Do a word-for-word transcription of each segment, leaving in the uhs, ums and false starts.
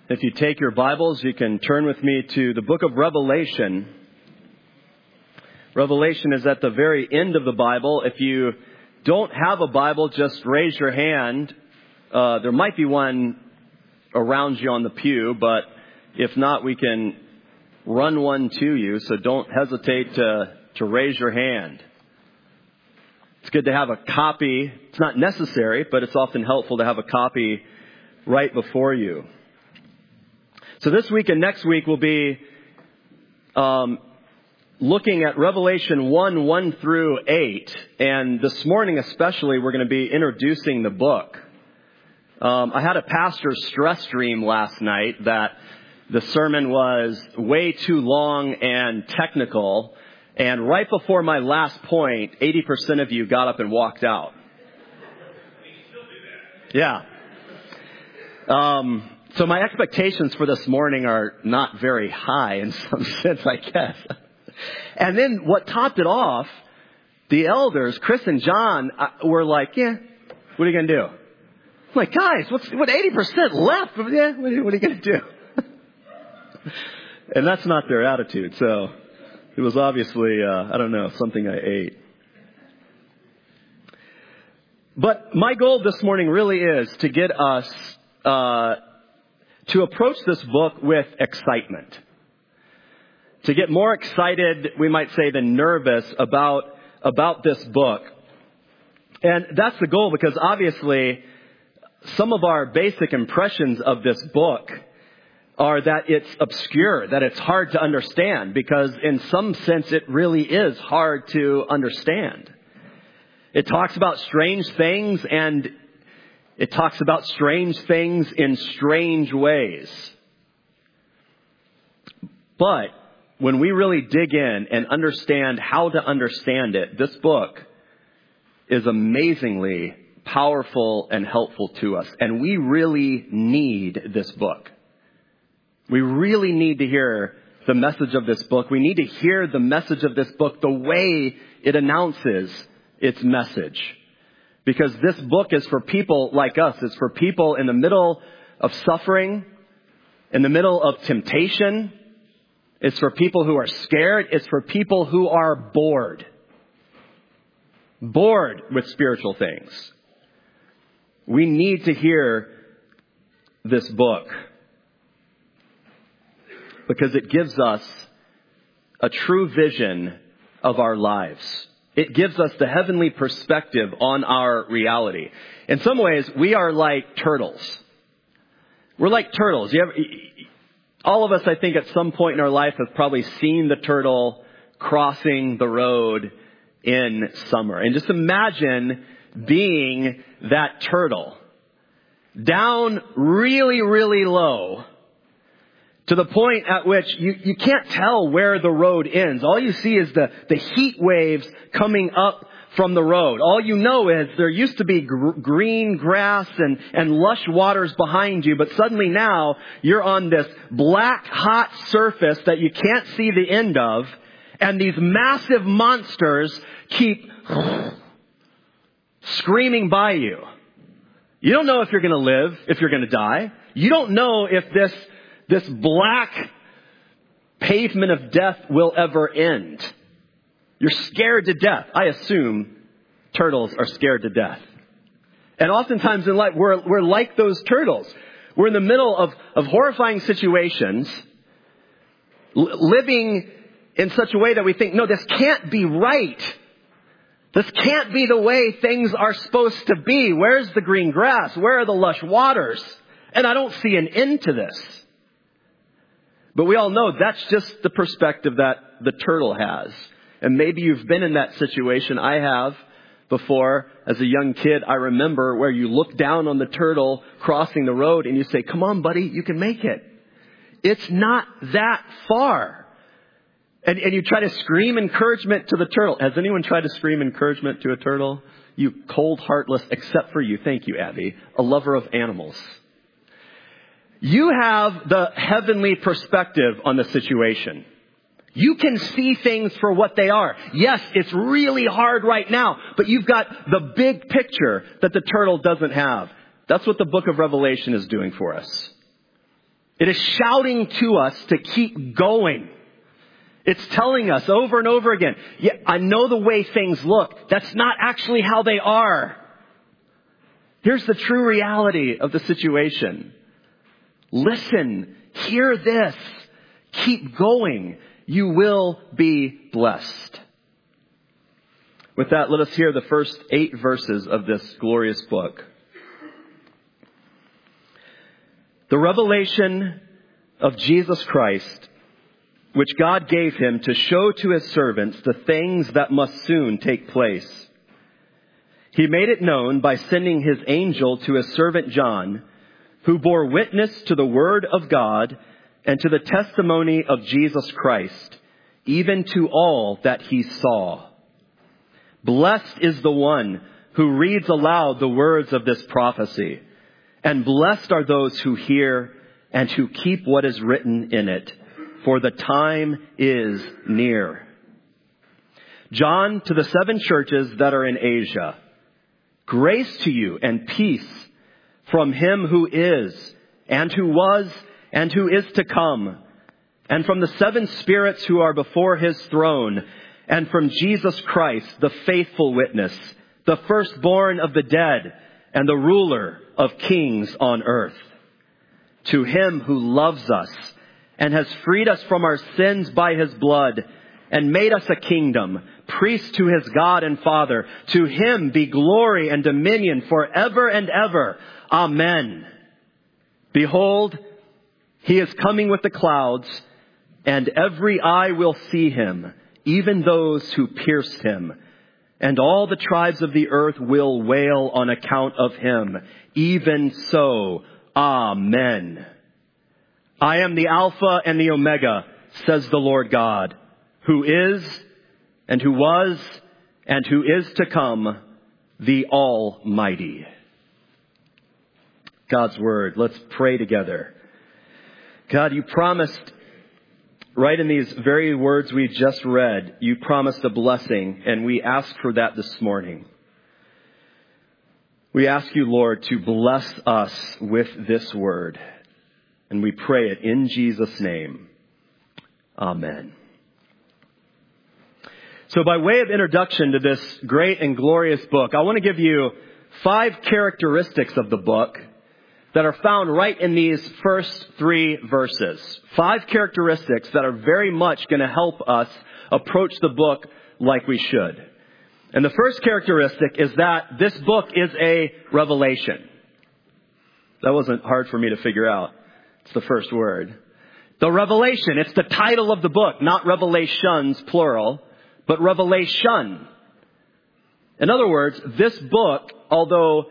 If you take your Bibles, you can turn with me to the book of Revelation. Revelation is at the very end of the Bible. If you don't have a Bible, just raise your hand. Uh, there might be one around you on the pew, but if not, we can run one to you. So don't hesitate to, to raise your hand. It's good to have a copy. It's not necessary, but it's often helpful to have a copy right before you. So this week and next week we'll be um, looking at Revelation one, one through eight. And this morning especially, we're going to be introducing the book. Um, I had a pastor's stress dream last night that the sermon was way too long and technical. And right before my last point, eighty percent of you got up and walked out. Yeah. Um, so my expectations for this morning are not very high in some sense, I guess. And then what topped it off, the elders, Chris and John, uh, were like, yeah, what are you going to do? I'm like, guys, what's, what eighty percent left? Yeah, what are, what are you going to do? And that's not their attitude. So it was obviously, uh, I don't know, something I ate. But my goal this morning really is to get us uh, to approach this book with excitement. To get more excited, we might say, than nervous about, about this book. And that's the goal because obviously some of our basic impressions of this book are that it's obscure, that it's hard to understand, because in some sense it really is hard to understand. It talks about strange things, and it talks about strange things in strange ways. But when we really dig in and understand how to understand it, this book is amazingly powerful and helpful to us. And we really need this book. We really need to hear the message of this book. We need to hear the message of this book the way it announces its message. Because this book is for people like us. It's for people in the middle of suffering, in the middle of temptation. It's for people who are scared. It's for people who are bored. Bored with spiritual things. We need to hear this book because it gives us a true vision of our lives. It gives us the heavenly perspective on our reality. In some ways, we are like turtles. We're like turtles. You ever, all of us, I think, at some point in our life have probably seen the turtle crossing the road in summer. And just imagine being that turtle down really, really low to the point at which you, you can't tell where the road ends. All you see is the, the heat waves coming up from the road. All you know is there used to be gr- green grass and, and lush waters behind you, but suddenly now you're on this black hot surface that you can't see the end of, and these massive monsters keep screaming by you. You don't know if you're going to live, if you're going to die. You don't know if this This black pavement of death will ever end. You're scared to death. I assume turtles are scared to death. And oftentimes in life, we're, we're like those turtles. We're in the middle of, of horrifying situations, l- living in such a way that we think, no, this can't be right. This can't be the way things are supposed to be. Where's the green grass? Where are the lush waters? And I don't see an end to this. But we all know that's just the perspective that the turtle has. And maybe you've been in that situation. I have before. As a young kid, I remember where you look down on the turtle crossing the road and you say, come on, buddy, you can make it. It's not that far. And, and you try to scream encouragement to the turtle. Has anyone tried to scream encouragement to a turtle? You cold, heartless, except for you. Thank you, Abby. A lover of animals. You have the heavenly perspective on the situation. You can see things for what they are. Yes, it's really hard right now, but you've got the big picture that the turtle doesn't have. That's what the book of Revelation is doing for us. It is shouting to us to keep going. It's telling us over and over again, yeah, I know the way things look. That's not actually how they are. Here's the true reality of the situation. Listen, hear this, keep going. You will be blessed. With that, let us hear the first eight verses of this glorious book. The revelation of Jesus Christ, which God gave him to show to his servants the things that must soon take place. He made it known by sending his angel to his servant John, who bore witness to the word of God and to the testimony of Jesus Christ, even to all that he saw. Blessed is the one who reads aloud the words of this prophecy, and blessed are those who hear and who keep what is written in it, for the time is near. John, to the seven churches that are in Asia, grace to you and peace from him who is, and who was, and who is to come, and from the seven spirits who are before his throne, and from Jesus Christ, the faithful witness, the firstborn of the dead, and the ruler of kings on earth. To him who loves us, and has freed us from our sins by his blood, and made us a kingdom, priests to his God and Father. To him be glory and dominion forever and ever. Amen. Behold, he is coming with the clouds, and every eye will see him, even those who pierced him. And all the tribes of the earth will wail on account of him. Even so, Amen. I am the Alpha and the Omega, says the Lord God, who is, and who was, and who is to come, the Almighty. God's Word. Let's pray together. God, you promised, right in these very words we just read, you promised a blessing, and we ask for that this morning. We ask you, Lord, to bless us with this word. And we pray it in Jesus' name. Amen. So by way of introduction to this great and glorious book, I want to give you five characteristics of the book that are found right in these first three verses. Five characteristics that are very much going to help us approach the book like we should. And the first characteristic is that this book is a revelation. That wasn't hard for me to figure out. It's the first word. The revelation. It's the title of the book, not revelations, plural, but revelation. In other words, this book, although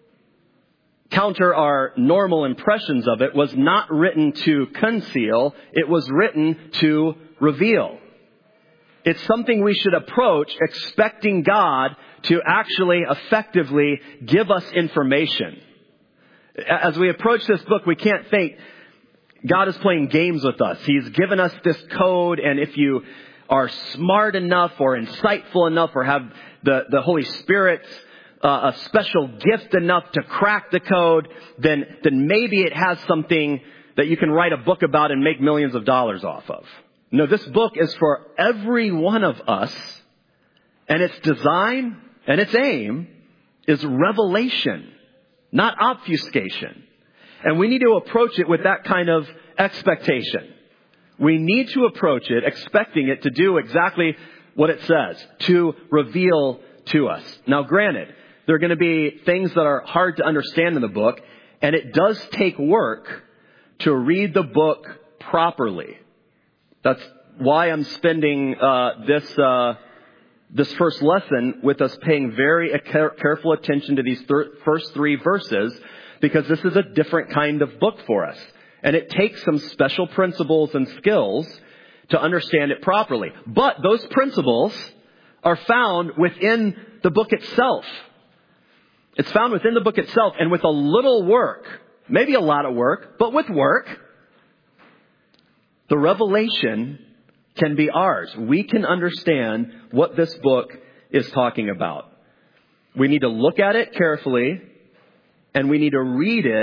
counter our normal impressions of it, was not written to conceal. It was written to reveal. It's something we should approach expecting God to actually effectively give us information. As we approach this book, we can't think God is playing games with us. He's given us this code, and if you are smart enough or insightful enough or have the, the Holy Spirit's uh, a special gift enough to crack the code, then, then maybe it has something that you can write a book about and make millions of dollars off of. No, this book is for every one of us, and its design and its aim is revelation, not obfuscation. And we need to approach it with that kind of expectation. We need to approach it expecting it to do exactly what it says, to reveal to us. Now, granted, there are going to be things that are hard to understand in the book, and it does take work to read the book properly. That's why I'm spending uh, this uh, this first lesson with us paying very careful attention to these thir- first three verses, because this is a different kind of book for us. And it takes some special principles and skills to understand it properly. But those principles are found within the book itself. It's found within the book itself, and with a little work, maybe a lot of work, but with work, the revelation can be ours. We can understand what this book is talking about. We need to look at it carefully, and we need to read it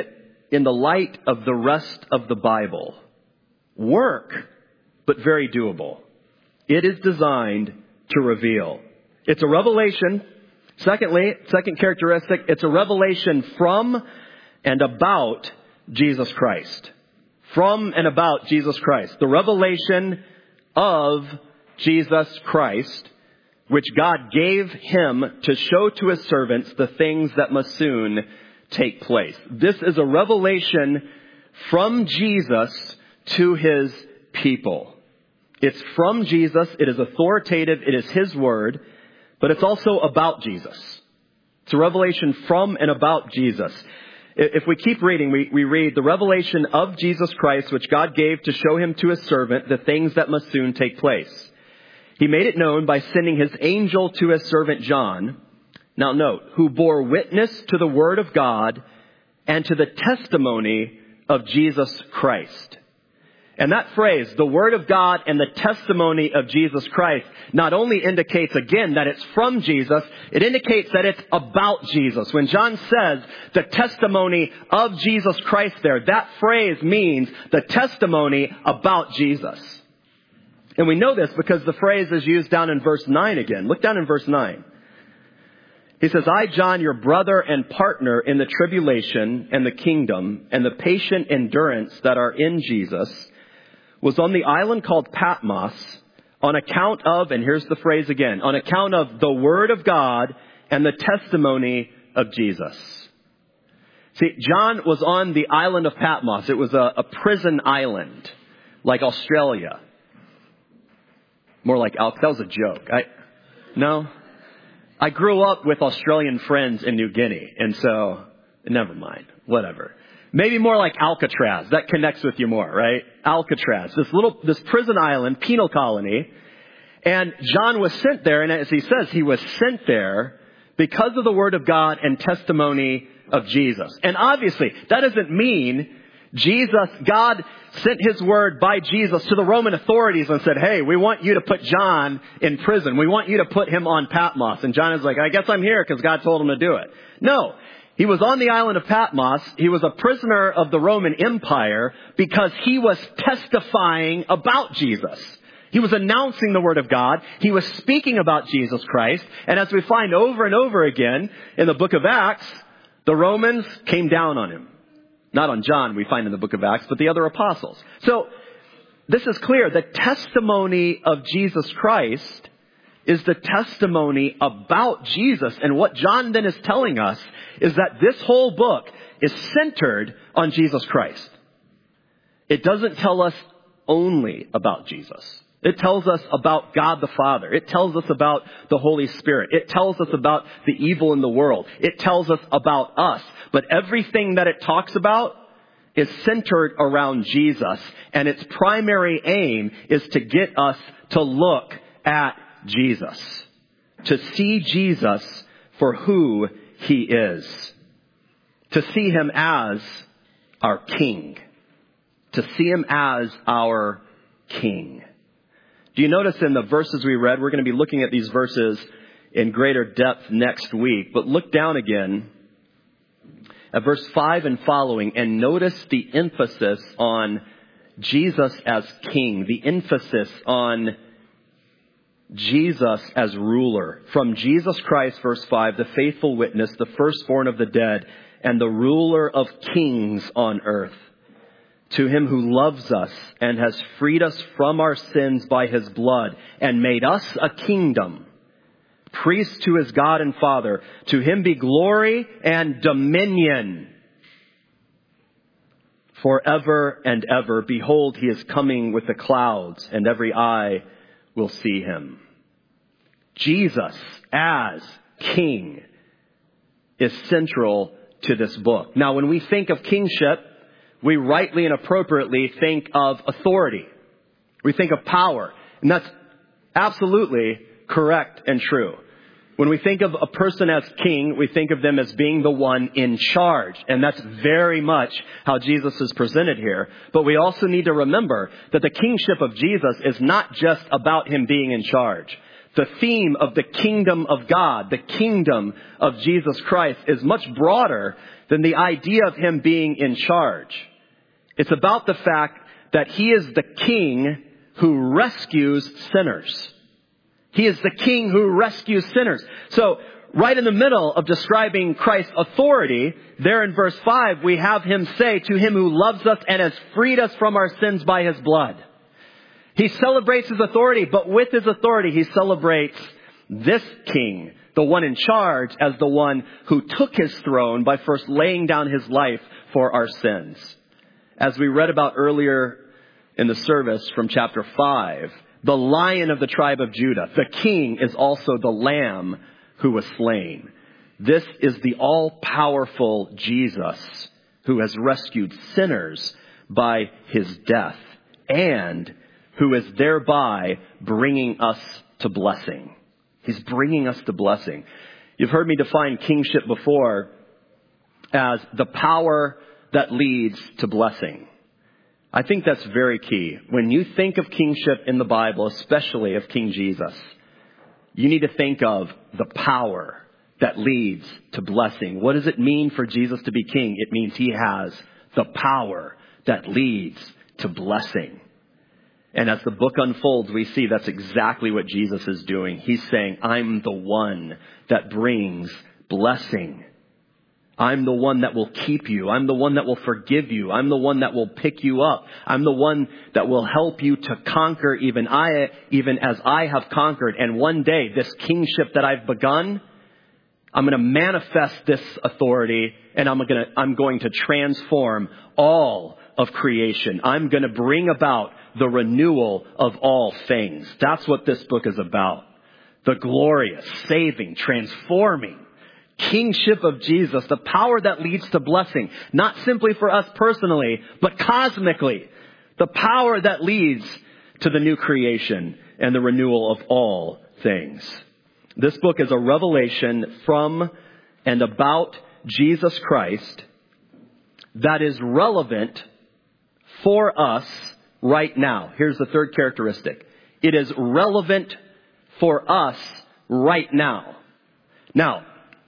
in the light of the rest of the Bible. Work, but very doable. It is designed to reveal. It's a revelation. Secondly, second characteristic, it's a revelation from and about Jesus Christ. From and about Jesus Christ. The revelation of Jesus Christ, which God gave him to show to his servants the things that must soon take place. This is a revelation from Jesus to his people. It's from Jesus. It is authoritative. It is his word. But it's also about Jesus. It's a revelation from and about Jesus. If we keep reading, we, we read the revelation of Jesus Christ, which God gave to show him to his servant the things that must soon take place. He made it known by sending his angel to his servant John. Now note, who bore witness to the word of God and to the testimony of Jesus Christ. And that phrase, the word of God and the testimony of Jesus Christ, not only indicates again that it's from Jesus, it indicates that it's about Jesus. When John says the testimony of Jesus Christ there, that phrase means the testimony about Jesus. And we know this because the phrase is used down in verse nine again. Look down in verse nine. He says, I, John, your brother and partner in the tribulation and the kingdom and the patient endurance that are in Jesus, was on the island called Patmos on account of, and here's the phrase again, on account of the word of God and the testimony of Jesus. See, John was on the island of Patmos. It was a, a prison island, like Australia. More like Al. That was a joke. I, no, I grew up with Australian friends in New Guinea, and so never mind. Whatever. Maybe more like Alcatraz. That connects with you more, right? Alcatraz, this little, this prison island, penal colony. And John was sent there, and as he says, he was sent there because of the word of God and testimony of Jesus. And obviously, that doesn't mean Jesus, God sent his word by Jesus to the Roman authorities and said, hey, we want you to put John in prison. We want you to put him on Patmos. And John is like, I guess I'm here because God told him to do it. No. He was on the island of Patmos. He was a prisoner of the Roman Empire because he was testifying about Jesus. He was announcing the word of God. He was speaking about Jesus Christ. And as we find over and over again in the book of Acts, the Romans came down on him. Not on John, we find in the book of Acts, but the other apostles. So this is clear. The testimony of Jesus Christ is the testimony about Jesus. And what John then is telling us is that this whole book is centered on Jesus Christ. It doesn't tell us only about Jesus. It tells us about God the Father. It tells us about the Holy Spirit. It tells us about the evil in the world. It tells us about us. But everything that it talks about is centered around Jesus. And its primary aim is to get us to look at Jesus, to see Jesus for who he is, to see him as our King, to see him as our King. Do you notice in the verses we read, we're going to be looking at these verses in greater depth next week, but look down again at verse five and following and notice the emphasis on Jesus as King, the emphasis on Jesus as ruler. From Jesus Christ, verse five, the faithful witness, the firstborn of the dead, and the ruler of kings on earth. To him who loves us and has freed us from our sins by his blood and made us a kingdom, priest to his God and Father, to him be glory and dominion forever and ever. Behold, he is coming with the clouds, and every eye will see him. Jesus as King is central to this book. Now, when we think of kingship, we rightly and appropriately think of authority. We think of power. And that's absolutely correct and true. When we think of a person as king, we think of them as being the one in charge. And that's very much how Jesus is presented here. But we also need to remember that the kingship of Jesus is not just about him being in charge. The theme of the kingdom of God, the kingdom of Jesus Christ, is much broader than the idea of him being in charge. It's about the fact that he is the king who rescues sinners. He is the king who rescues sinners. So, right in the middle of describing Christ's authority, there in verse five, we have him say, to him who loves us and has freed us from our sins by his blood. He celebrates his authority, but with his authority, he celebrates this king, the one in charge, as the one who took his throne by first laying down his life for our sins. As we read about earlier in the service from chapter five, the Lion of the tribe of Judah, the king, is also the Lamb who was slain. This is the all-powerful Jesus who has rescued sinners by his death and who is thereby bringing us to blessing. He's bringing us to blessing. You've heard me define kingship before as the power that leads to blessing. I think that's very key. When you think of kingship in the Bible, especially of King Jesus, you need to think of the power that leads to blessing. What does it mean for Jesus to be king? It means he has the power that leads to blessing. And as the book unfolds, we see that's exactly what Jesus is doing. He's saying, I'm the one that brings blessing. I'm the one that will keep you. I'm the one that will forgive you. I'm the one that will pick you up. I'm the one that will help you to conquer even I, even as I have conquered. And one day, this kingship that I've begun, I'm going to manifest this authority, and I'm going to, I'm going to transform all of creation. I'm going to bring about the renewal of all things. That's what this book is about. The glorious, saving, transforming kingship of Jesus, the power that leads to blessing, not simply for us personally, but cosmically. The power that leads to the new creation and the renewal of all things. This book is a revelation from and about Jesus Christ that is relevant for us right now. Here's the third characteristic. It is relevant for us right now. Now,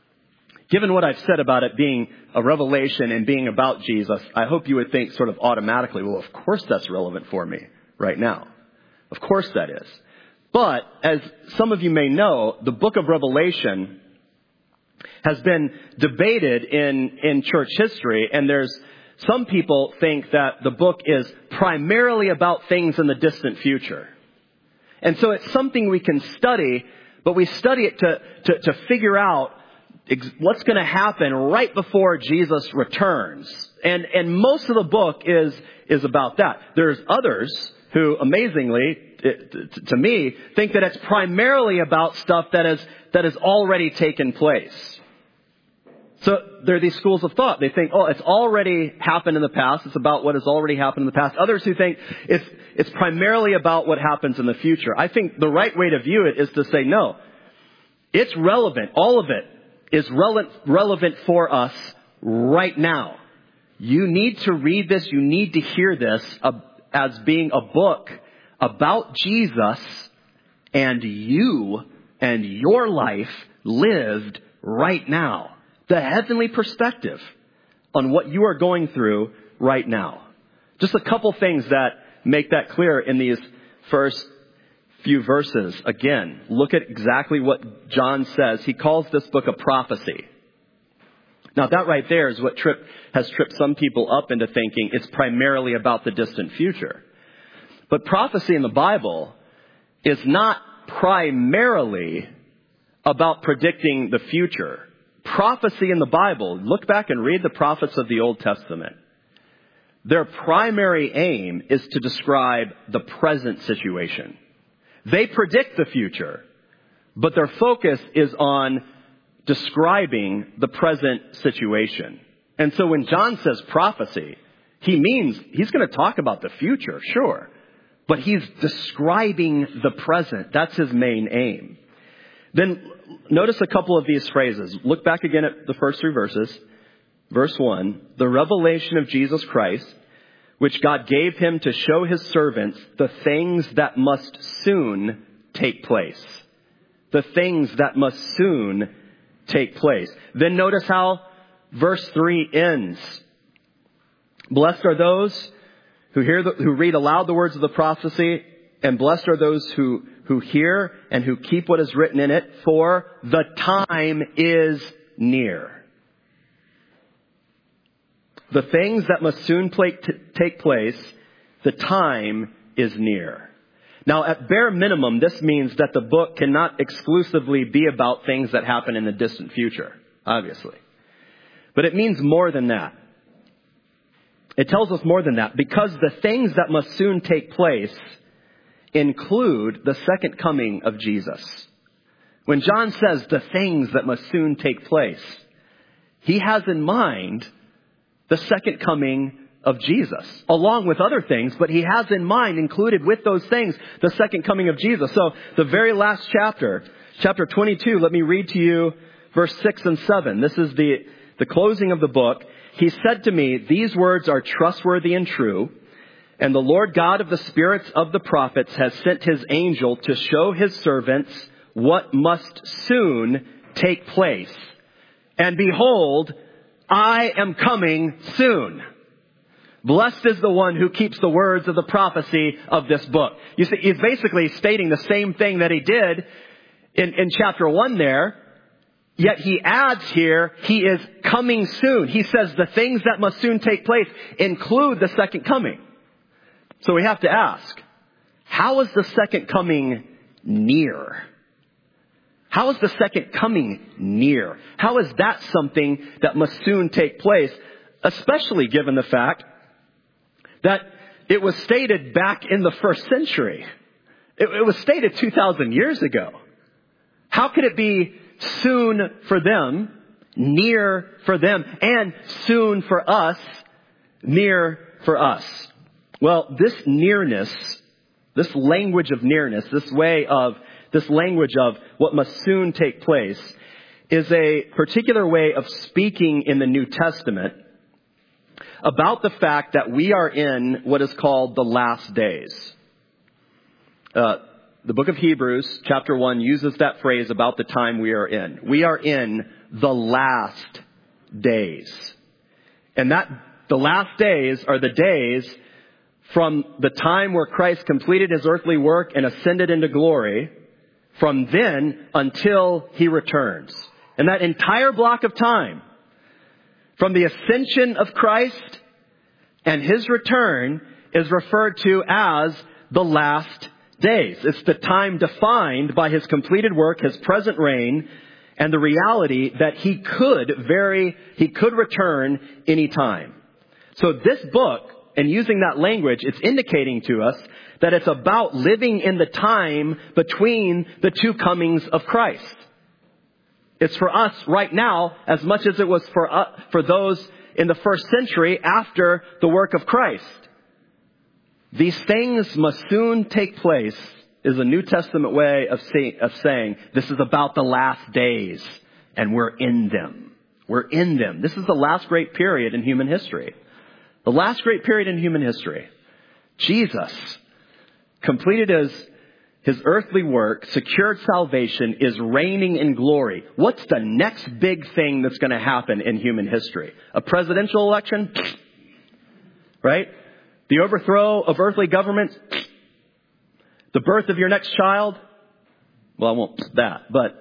given what I've said about it being a revelation and being about Jesus, I hope you would think sort of automatically, well, of course that's relevant for me right now. Of course that is. But as some of you may know, the book of Revelation has been debated in, in church history, and there's some people think that the book is primarily about things in the distant future. And so it's something we can study, but we study it to, to, to figure out what's going to happen right before Jesus returns. And, and most of the book is, is about that. There's others who, amazingly, it, to me, think that it's primarily about stuff that is, that has already taken place. So there are these schools of thought. They think, oh, it's already happened in the past. It's about what has already happened in the past. Others who think it's, it's primarily about what happens in the future. I think the right way to view it is to say, no, it's relevant. All of it is relevant, relevant for us right now. You need to read this. You need to hear this uh, as being a book about Jesus and you and your life lived right now. The heavenly perspective on what you are going through right now. Just a couple things that make that clear in these first few verses. Again, look at exactly what John says. He calls this book a prophecy. Now that right there is what trip, has tripped some people up into thinking it's primarily about the distant future. But prophecy in the Bible is not primarily about predicting the future. Prophecy in the Bible, look back and read the prophets of the Old Testament. Their primary aim is to describe the present situation. They predict the future, but their focus is on describing the present situation. And so when John says prophecy, he means he's going to talk about the future, sure, but he's describing the present. That's his main aim. Then notice a couple of these phrases. Look back again at the first three verses. Verse one, the revelation of Jesus Christ, which God gave him to show his servants the things that must soon take place. the things that must soon take place. Then notice how verse three ends. Blessed are those who hear, the, who read aloud the words of the prophecy, and blessed are those who, who hear and who keep what is written in it, for the time is near. The things that must soon play, t- take place, the time is near. Now, at bare minimum, this means that the book cannot exclusively be about things that happen in the distant future, obviously. But it means more than that. It tells us more than that, because the things that must soon take place include the second coming of Jesus. When John says the things that must soon take place, he has in mind the second coming of Jesus, along with other things, but he has in mind, included with those things, the second coming of Jesus. So the very last chapter, chapter twenty-two, let me read to you verse six and seven. This is the, the closing of the book. He said to me, these words are trustworthy and true, and the Lord God of the spirits of the prophets has sent his angel to show his servants what must soon take place. And behold, I am coming soon. Blessed is the one who keeps the words of the prophecy of this book. You see, he's basically stating the same thing that he did in, in chapter one there. Yet he adds here, he is coming soon. He says the things that must soon take place include the second coming. So we have to ask, how is the second coming near? How is the second coming near? How is that something that must soon take place? Especially given the fact that it was stated back in the first century. It, it was stated two thousand years ago. How could it be soon for them, near for them, and soon for us, near for us? Well, this nearness, this language of nearness, this way of, this language of what must soon take place is a particular way of speaking in the New Testament about the fact that we are in what is called the last days. Uh, the book of Hebrews, chapter one, uses that phrase about the time we are in. We are in the last days. And that, the last days are the days from the time where Christ completed his earthly work and ascended into glory, from then until he returns. And that entire block of time, from the ascension of Christ and his return, is referred to as the last days. It's the time defined by his completed work, his present reign, and the reality that he could very, he could return any time. So this book, and using that language, it's indicating to us that it's about living in the time between the two comings of Christ. It's for us right now as much as it was for uh, for those in the first century after the work of Christ. These things must soon take place is a New Testament way of, say, of saying this is about the last days, and we're in them. We're in them. This is the last great period in human history. The last great period in human history. Jesus completed his His earthly work, secured salvation, is reigning in glory. What's the next big thing that's going to happen in human history? A presidential election? Right? The overthrow of earthly government? The birth of your next child? Well, I won't that, but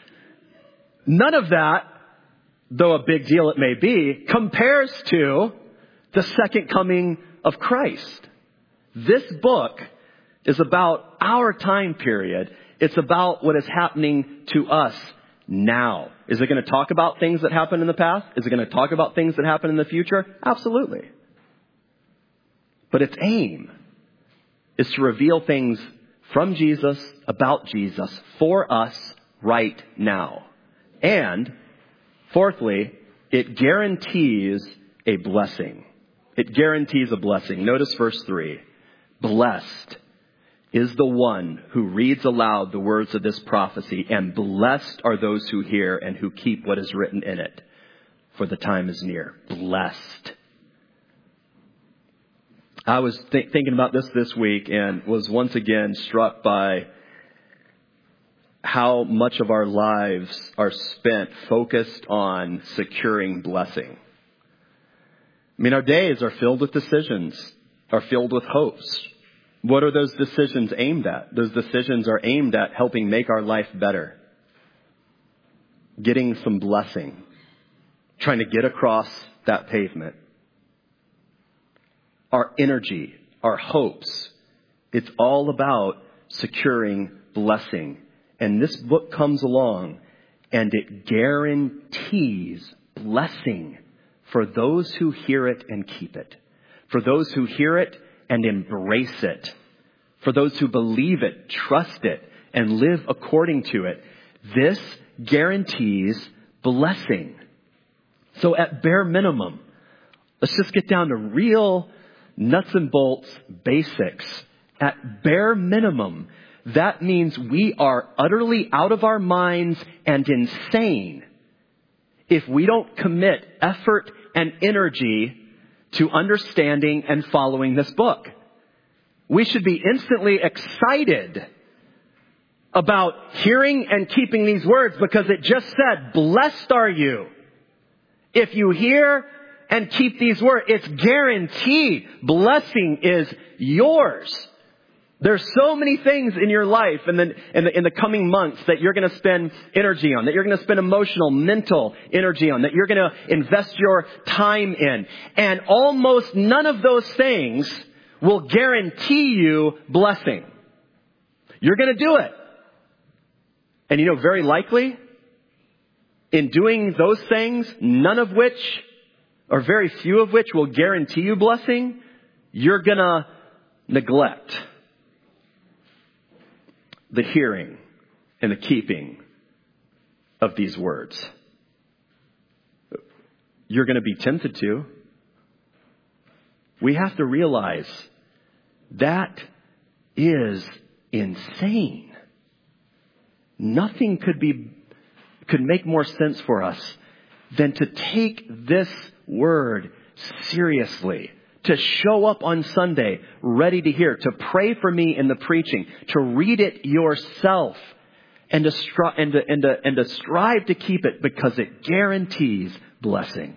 none of that, though a big deal it may be, compares to the second coming of Christ. This book is about our time period. It's about what is happening to us now. Is it going to talk about things that happened in the past? Is it going to talk about things that happen in the future? Absolutely. But its aim is to reveal things from Jesus, about Jesus, for us right now. And fourthly, it guarantees a blessing. It guarantees a blessing. Notice verse three. Blessed is the one who reads aloud the words of this prophecy, and blessed are those who hear and who keep what is written in it, for the time is near. Blessed. I was th- thinking about this this week and was once again struck by how much of our lives are spent focused on securing blessing. I mean, our days are filled with decisions, are filled with hopes. What are those decisions aimed at? Those decisions are aimed at helping make our life better. Getting some blessing. Trying to get across that pavement. Our energy, our hopes, it's all about securing blessing. And this book comes along and it guarantees blessing for those who hear it and keep it. For those who hear it and embrace it. For those who believe it, trust it, and live according to it. This guarantees blessing. So at bare minimum, let's just get down to real nuts and bolts basics. At bare minimum, that means we are utterly out of our minds and insane if we don't commit effort and energy to understanding and following this book. We should be instantly excited about hearing and keeping these words because it just said, blessed are you. If you hear and keep these words, it's guaranteed. Blessing is yours. There's so many things in your life in the, in the, in the coming months that you're going to spend energy on, that you're going to spend emotional, mental energy on, that you're going to invest your time in. And almost none of those things will guarantee you blessing. You're going to do it. And you know, very likely, in doing those things, none of which, or very few of which will guarantee you blessing, you're going to neglect the hearing and the keeping of these words. You're going to be tempted to. We have to realize that is insane. Nothing could be, could make more sense for us than to take this word seriously. To show up on Sunday ready to hear, to pray for me in the preaching, to read it yourself, and to, stri- and to, and to, and to strive to keep it because it guarantees blessing.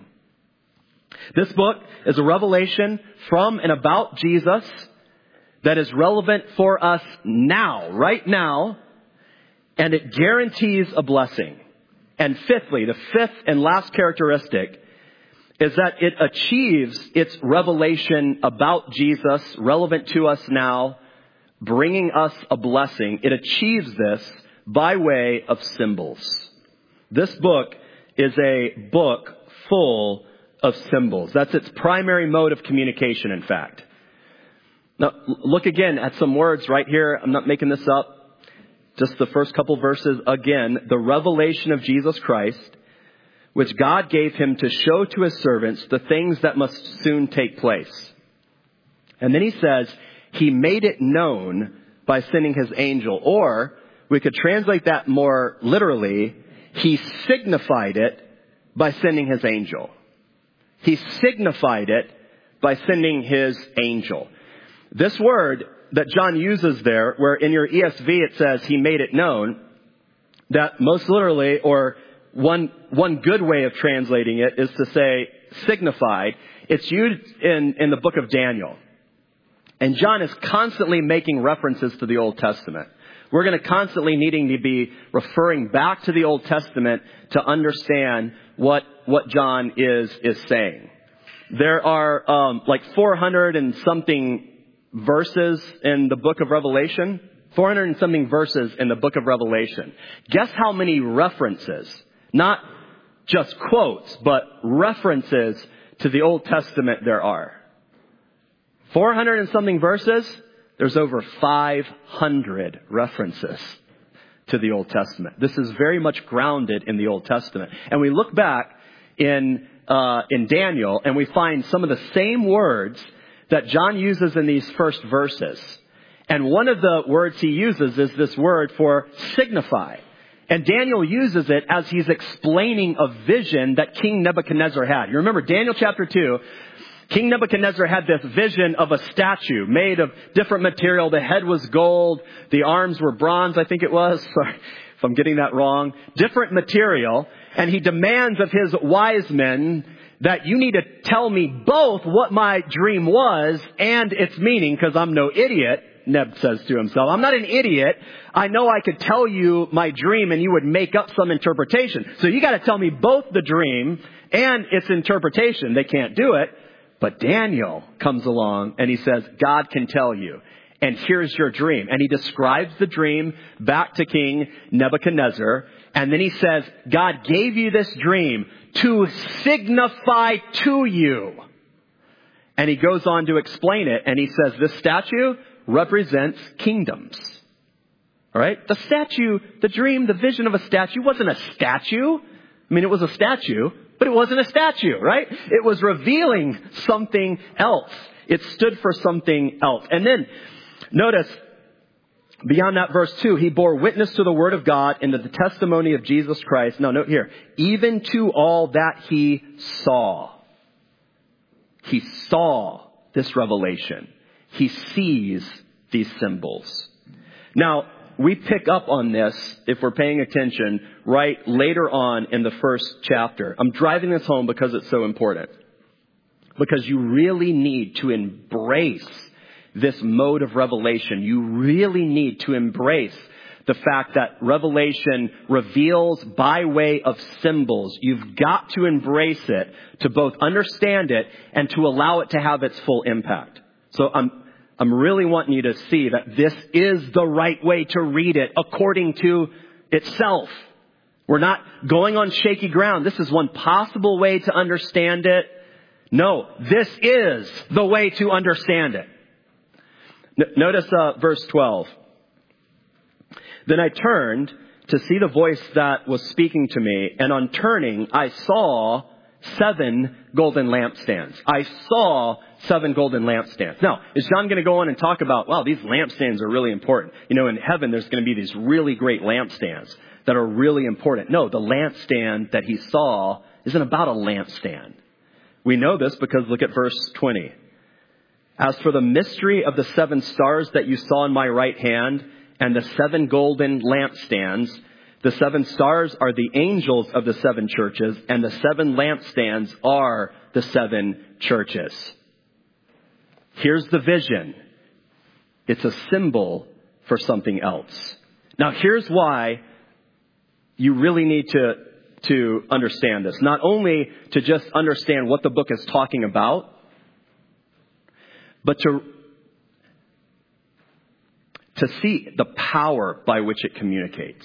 This book is a revelation from and about Jesus that is relevant for us now, right now, and it guarantees a blessing. And fifthly, the fifth and last characteristic is that it achieves its revelation about Jesus, relevant to us now, bringing us a blessing. It achieves this by way of symbols. This book is a book full of symbols. That's its primary mode of communication, in fact. Now, look again at some words right here. I'm not making this up. Just the first couple verses again. The revelation of Jesus Christ, which God gave him to show to his servants the things that must soon take place. And then he says, he made it known by sending his angel. Or we could translate that more literally, he signified it by sending his angel. He signified it by sending his angel. This word that John uses there, where in your E S V it says he made it known, that most literally, or One, one good way of translating it is to say signified. It's used in, in the book of Daniel. And John is constantly making references to the Old Testament. We're going to constantly needing to be referring back to the Old Testament to understand what, what John is, is saying. There are, um, like four hundred and something verses in the book of Revelation. four hundred and something verses in the book of Revelation. Guess how many references, not just quotes, but references to the Old Testament there are? four hundred and something verses. There's over five hundred references to the Old Testament. This is very much grounded in the Old Testament. And we look back in, uh, in Daniel and we find some of the same words that John uses in these first verses. And one of the words he uses is this word for signify. And Daniel uses it as he's explaining a vision that King Nebuchadnezzar had. You remember Daniel chapter two, King Nebuchadnezzar had this vision of a statue made of different material. The head was gold. The arms were bronze, I think it was, for, if I'm getting that wrong, different material. And he demands of his wise men that you need to tell me both what my dream was and its meaning, because I'm no idiot, Neb says to himself. I'm not an idiot. I know I could tell you my dream and you would make up some interpretation. So you got to tell me both the dream and its interpretation. They can't do it. But Daniel comes along and he says, God can tell you. And here's your dream. And he describes the dream back to King Nebuchadnezzar. And then he says, God gave you this dream to signify to you. And he goes on to explain it. And he says, this statue represents kingdoms. All right? The statue, the dream, the vision of a statue wasn't a statue. I mean, it was a statue, but it wasn't a statue, right? It was revealing something else. It stood for something else. And then notice, beyond that, verse two, he bore witness to the word of God and to the testimony of Jesus Christ. No, note here, even to all that he saw. He saw this revelation. He sees these symbols. Now, we pick up on this, if we're paying attention, right later on in the first chapter. I'm driving this home because it's so important. Because you really need to embrace this mode of revelation. You really need to embrace the fact that revelation reveals by way of symbols. You've got to embrace it to both understand it and to allow it to have its full impact. So I'm, I'm really wanting you to see that this is the right way to read it according to itself. We're not going on shaky ground. This is one possible way to understand it. No, this is the way to understand it. N- notice uh, verse twelve. Then I turned to see the voice that was speaking to me, and on turning, I saw seven golden lampstands. I saw seven golden lampstands. Now, is John going to go on and talk about, wow, these lampstands are really important. You know, in heaven, there's going to be these really great lampstands that are really important. No, the lampstand that he saw isn't about a lampstand. We know this because look at verse twenty. As for the mystery of the seven stars that you saw in my right hand and the seven golden lampstands, the seven stars are the angels of the seven churches, and the seven lampstands are the seven churches. Here's the vision. It's a symbol for something else. Now, here's why you really need to, to understand this. Not only to just understand what the book is talking about, but to, to see the power by which it communicates.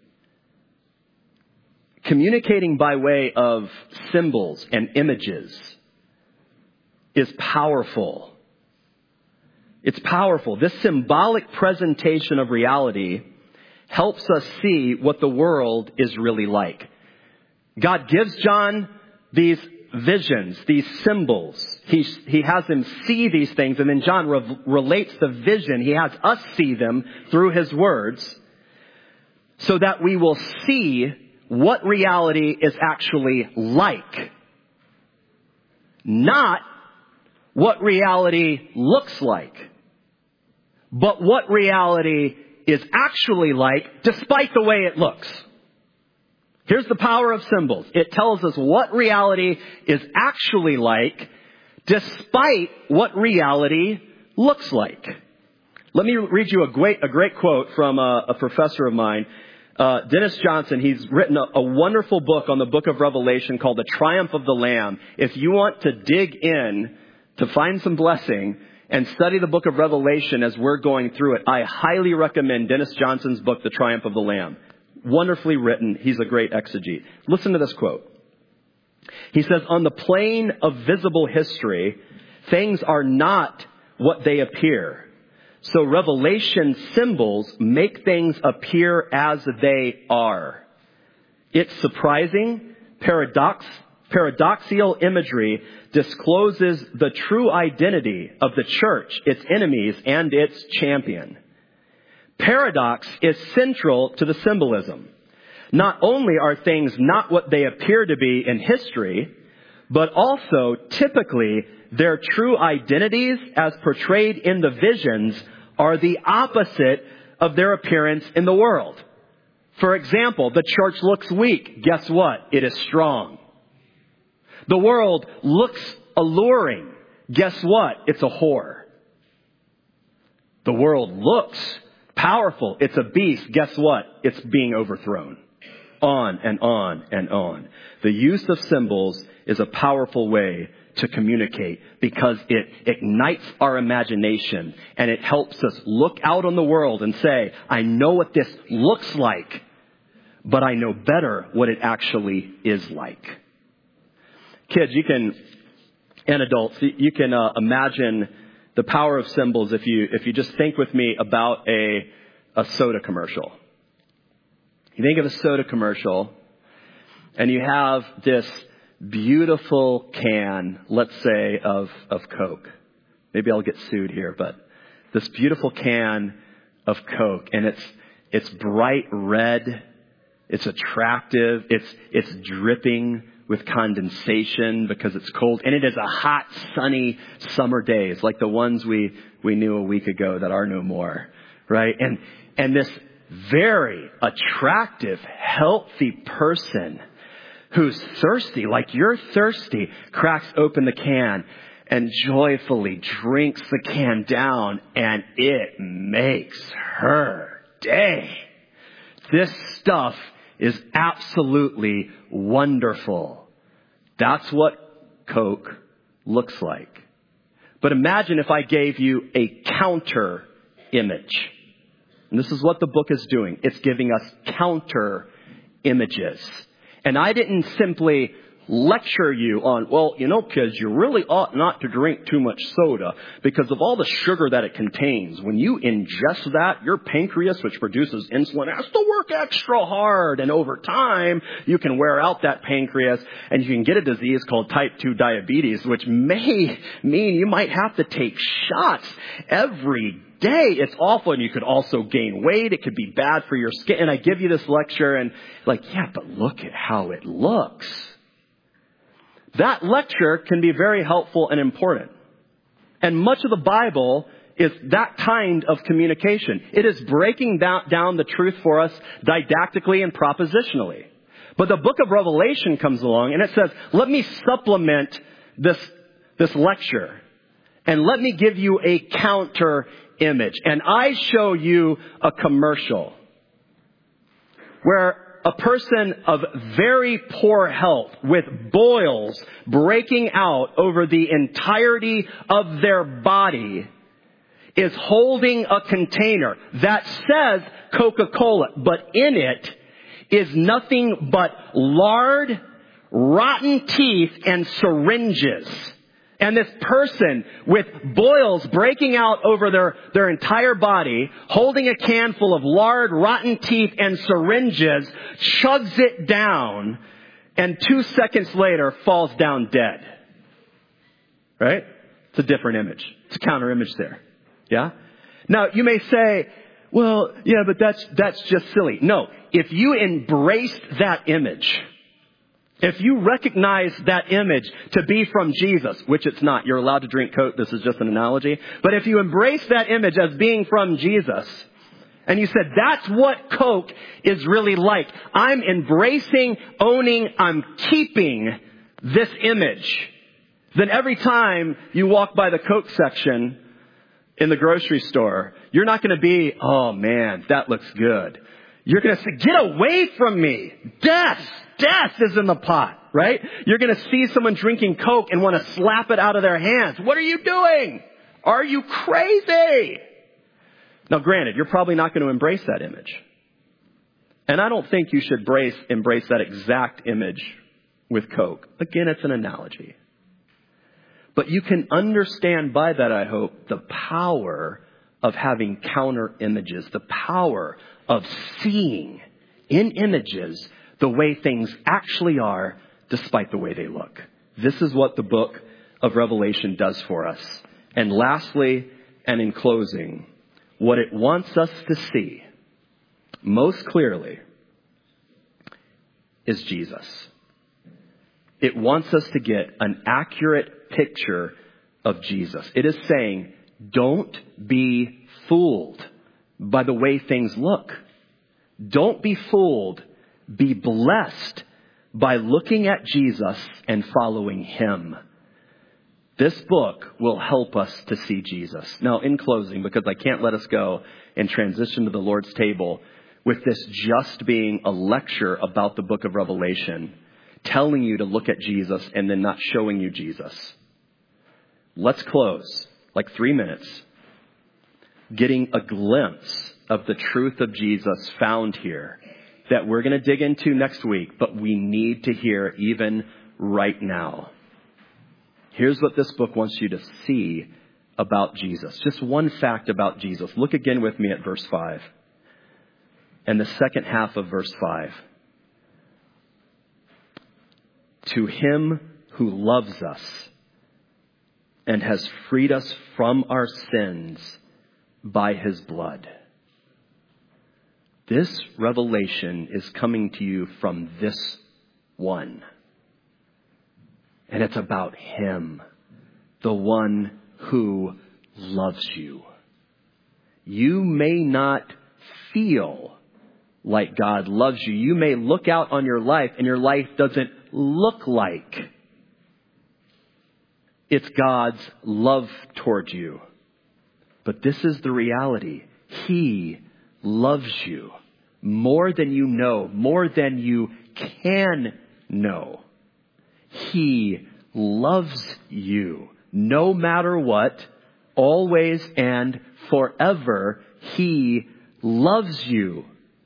Communicating by way of symbols and images is powerful. It's powerful. This symbolic presentation of reality helps us see what the world is really like. God gives John these visions, these symbols. He, he has him see these things, and then John re- relates the vision. He has us see them through his words so that we will see what reality is actually like. Not what reality looks like, but what reality is actually like despite the way it looks. Here's the power of symbols. It tells us what reality is actually like despite what reality looks like. Let me read you a great, a great quote from a, a professor of mine, uh, Dennis Johnson. He's written a, a wonderful book on the book of Revelation called The Triumph of the Lamb. If you want to dig in to find some blessing and study the book of Revelation as we're going through it, I highly recommend Dennis Johnson's book, The Triumph of the Lamb. Wonderfully written. He's a great exegete. Listen to this quote. He says, on the plane of visible history, things are not what they appear. So revelation symbols make things appear as they are. It's surprising, paradox, paradoxical imagery discloses the true identity of the church, its enemies, and its champion. Paradox is central to the symbolism. Not only are things not what they appear to be in history, but also typically their true identities as portrayed in the visions are the opposite of their appearance in the world. For example, the church looks weak. Guess what? It is strong. The world looks alluring. Guess what? It's a whore. The world looks powerful. It's a beast. Guess what? It's being overthrown. On and on and on. The use of symbols is a powerful way to communicate because it ignites our imagination and it helps us look out on the world and say, I know what this looks like, but I know better what it actually is like. Kids, you can, and adults, you can uh, imagine the power of symbols if you if you just think with me about a a soda commercial. You think of a soda commercial, and you have this beautiful can, let's say, of, of Coke. Maybe I'll get sued here, but this beautiful can of Coke, and it's it's bright red, it's attractive, it's it's dripping with condensation because it's cold, and it is a hot, sunny summer days like the ones we we knew a week ago that are no more, right? And and this very attractive, healthy person who's thirsty, like you're thirsty, cracks open the can and joyfully drinks the can down, and it makes her day. This stuff is absolutely wonderful. That's what Coke looks like. But imagine if I gave you a counter image. And this is what the book is doing. It's giving us counter images. And I didn't simply lecture you on, well, you know, kids, you really ought not to drink too much soda because of all the sugar that it contains. When you ingest that, your pancreas, which produces insulin, has to work extra hard. And over time, you can wear out that pancreas and you can get a disease called type two diabetes, which may mean you might have to take shots every day. It's awful. And you could also gain weight. It could be bad for your skin. And I give you this lecture and like, yeah, but look at how it looks. That lecture can be very helpful and important. And much of the Bible is that kind of communication. It is breaking down the truth for us didactically and propositionally. But the book of Revelation comes along and it says, let me supplement this, this lecture. And let me give you a counter image. And I show you a commercial where a person of very poor health with boils breaking out over the entirety of their body is holding a container that says Coca-Cola, but in it is nothing but lard, rotten teeth, and syringes. And this person with boils breaking out over their, their entire body, holding a can full of lard, rotten teeth, and syringes, chugs it down, and two seconds later falls down dead. Right? It's a different image. It's a counter image there. Yeah? Now, you may say, well, yeah, but that's, that's just silly. No. If you embraced that image, if you recognize that image to be from Jesus, which it's not, you're allowed to drink Coke, this is just an analogy. But if you embrace that image as being from Jesus, and you said, that's what Coke is really like. I'm embracing, owning, I'm keeping this image. Then every time you walk by the Coke section in the grocery store, you're not going to be, oh man, that looks good. You're going to say, get away from me. Death. Death is in the pot, right? You're going to see someone drinking Coke and want to slap it out of their hands. What are you doing? Are you crazy? Now, granted, you're probably not going to embrace that image. And I don't think you should embrace, embrace that exact image with Coke. Again, it's an analogy. But you can understand by that, I hope, the power of having counter images, the power of seeing in images the way things actually are despite the way they look. This is what the book of Revelation does for us. And lastly, and in closing, what it wants us to see most clearly is Jesus. It wants us to get an accurate picture of Jesus. It is saying, don't be fooled by the way things look. Don't be fooled. Be blessed by looking at Jesus and following him. This book will help us to see Jesus. Now, in closing, because I can't let us go and transition to the Lord's table with this just being a lecture about the book of Revelation, telling you to look at Jesus and then not showing you Jesus. Let's close, like three minutes, getting a glimpse of the truth of Jesus found here that we're going to dig into next week, but we need to hear even right now. Here's what this book wants you to see about Jesus. Just one fact about Jesus. Look again with me at verse five. And the second half of verse five. To him who loves us and has freed us from our sins by his blood. This revelation is coming to you from this one. And it's about him, the one who loves you. You may not feel like God loves you. You may look out on your life and your life doesn't look like it's God's love toward you. But this is the reality. He loves you more than you know, more than you can know. He loves you no matter what, always and forever. He loves you.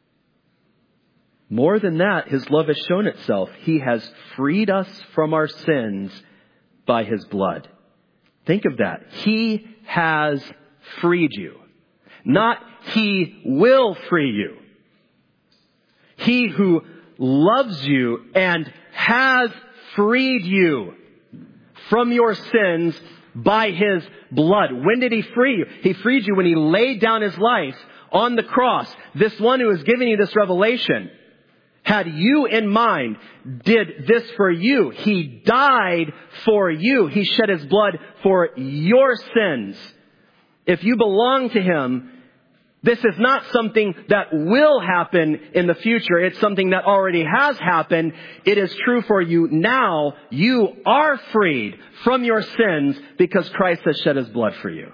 More than that, his love has shown itself. He has freed us from our sins by his blood. Think of that. He has freed you. Not he will free you. He who loves you and has freed you from your sins by his blood. When did he free you? He freed you when he laid down his life on the cross. This one who is giving you this revelation had you in mind, did this for you. He died for you. He shed his blood for your sins. If you belong to him, this is not something that will happen in the future. It's something that already has happened. It is true for you now. You are freed from your sins because Christ has shed his blood for you.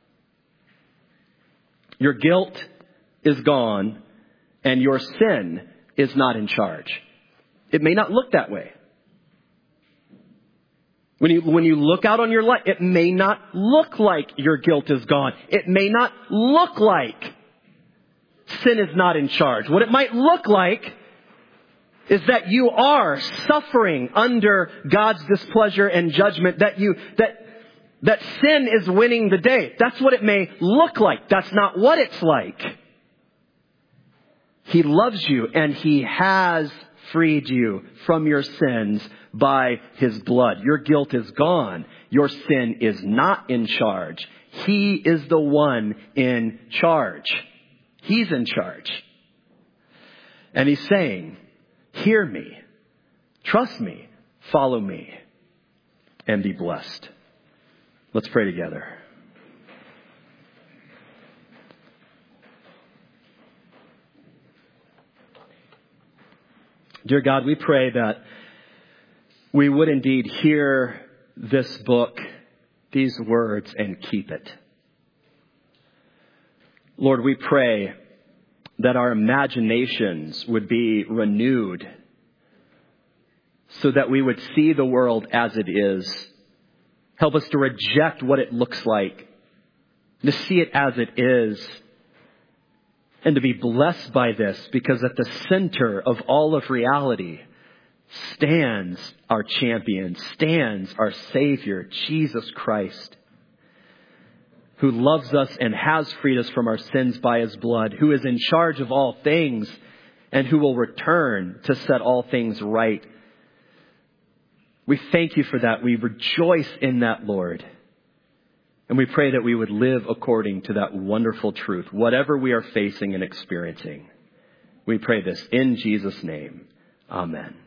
Your guilt is gone and your sin is not in charge. It may not look that way. When you, when you look out on your life, it may not look like your guilt is gone. It may not look like sin is not in charge. What it might look like is that you are suffering under God's displeasure and judgment, that you, that, that sin is winning the day. That's what it may look like. That's not what it's like. He loves you and he has freed you from your sins by his blood. Your guilt is gone. Your sin is not in charge. He is the one in charge. He's in charge. And he's saying, hear me, trust me, follow me, and be blessed. Let's pray together. Dear God, we pray that we would indeed hear this book, these words, and keep it. Lord, we pray that our imaginations would be renewed so that we would see the world as it is. Help us to reject what it looks like, to see it as it is, and to be blessed by this, because at the center of all of reality stands our champion, stands our Savior, Jesus Christ, who loves us and has freed us from our sins by his blood, who is in charge of all things and who will return to set all things right. We thank you for that. We rejoice in that, Lord. And we pray that we would live according to that wonderful truth, whatever we are facing and experiencing. We pray this in Jesus' name. Amen.